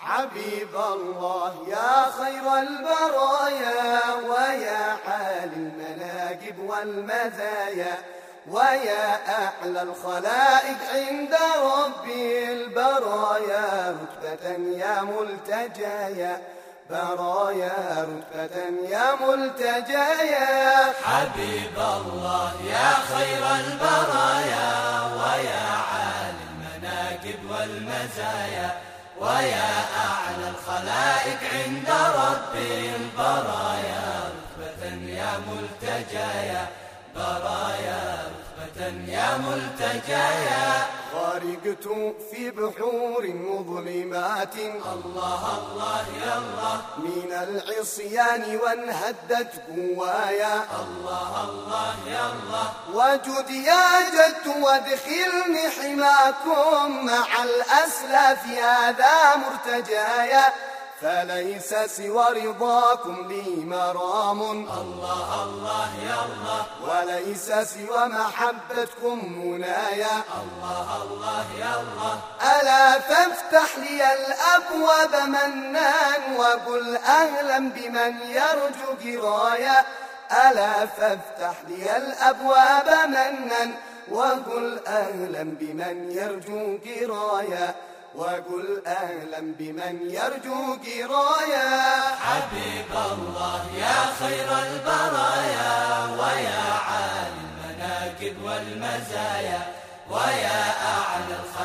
حبيب الله يا خير البرايا، ويا عالي المناقب والمزايا، ويا أعلى الخلائق عند ربي البرايا رتبة يا ملتجايا، برايا رتبة يا ملتجايا. حبيب الله يا خير البرايا، ويا عالي المناقب والمزايا، ويا أعلى الخلائق عند ربي البرايا رتبة يا ملتجايا، برايا رتبة يا ملتجايا. غرقت في بحور مظلمات، الله الله يا الله، من العصيان وانهدت قوايا، الله الله يا الله. وجد يا جد وادخلني حماكم مع الأسلاف هذا مرتجايا، فليس سوى رضاكم لي مرام، الله الله يا الله، وليس سوى محبتكم منايا، الله الله يا الله. ألا فافتح لي الأبواب منان، وقل أهلا بمن يرجو قرايا، ألا فافتح لي الأبواب منان، وقل أهلا بمن يرجو قرايا، وقل أهلا بمن يرجو قرايا. حبيب الله يا خير البرايا، ويا عالي المناقب والمزايا، ويا أعلى الخلق